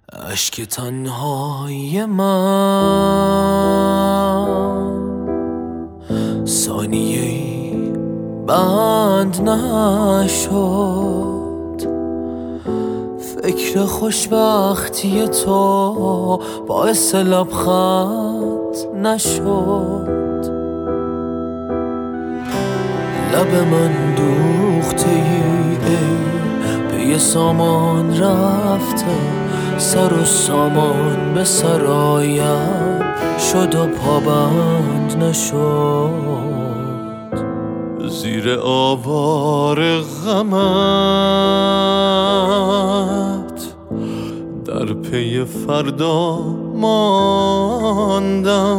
اشک تنهای من ثانیه‌ای بند نشد، فکر خوشبختی تو باعث لبخند نشد. لب من دوخته ای پی سامان رفته، سر و سامان به سرایم شد و پابند نشد. زیر آوار غمت در پی فردا ماندم،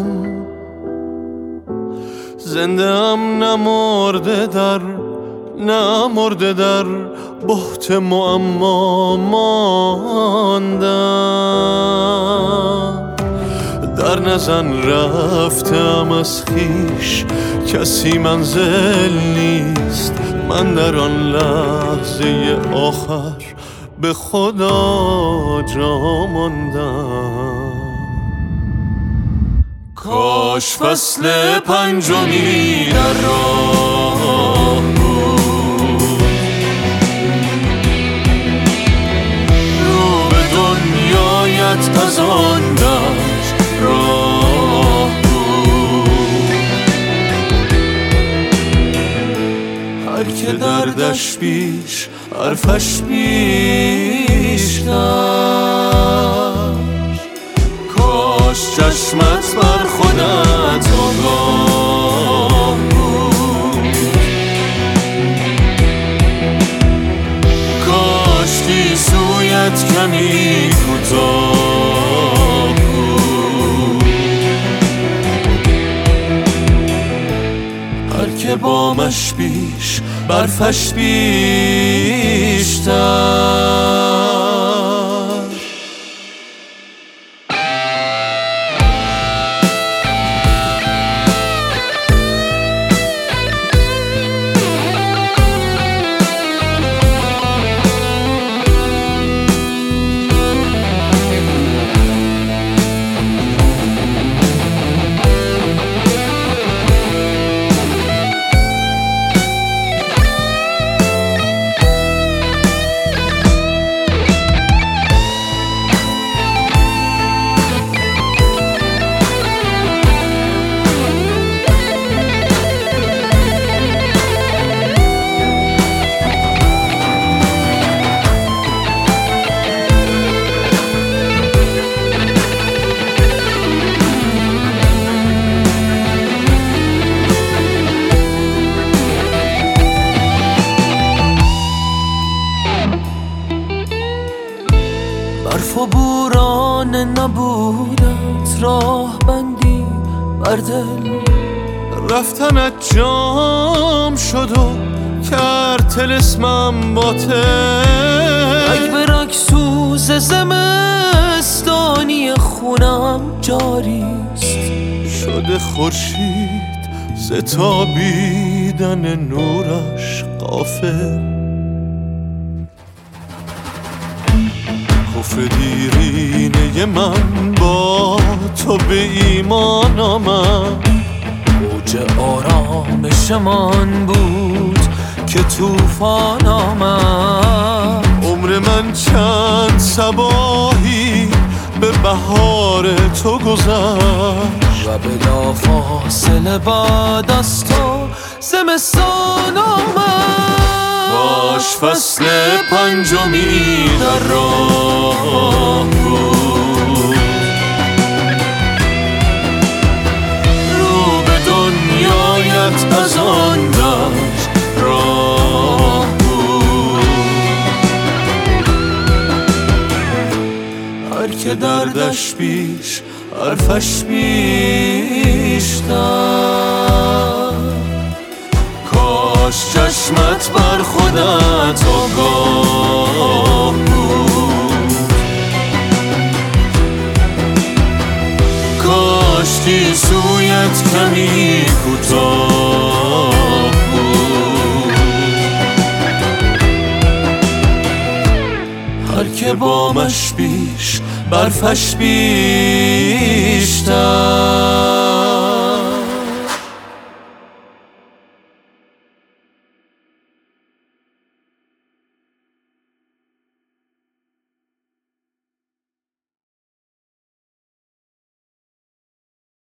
زنده ام نمرده در بحت معما ماندم. در نزن رفتم از خویش، کسی منزل نیست، من در آن لحظه آخر به خدا جا ماندم. کاش فصل پنجمی در راه بود، رو به دنیایت از آن دشت راه بود. هر که دردش بیش حرفش بیشتر، کاش چشمت بر خودت آگاه بود، کاش گیسویت کمی کوتاه بود. هر که بامش بیش برفش بیشتر. برف و بوران نبودت راه بندی بر دل، رفتنت جام شد و کرد طلسمم باطل. اگه به رکسوز زمستانی خونم جاریست، شده خورشید ز تابیدن نورش غافل. کفر دیرینه من با تو به ایمان آمد، موج آرامش من بود که طوفان آمد. عمر من چند صباحی به بهار تو گذشت و بلا فاصله بعد از تو زمستان آمد. کاش فصل پنجمی در راه بود، رو به دنیایت از آن دشت راه بود. هر که دردش بیش حرفش بیشتر، کاش چشمت بر خودت آگاه بود، کاش گیسویت کمی کوتاه بود. هر که بامش بیش برفش بیش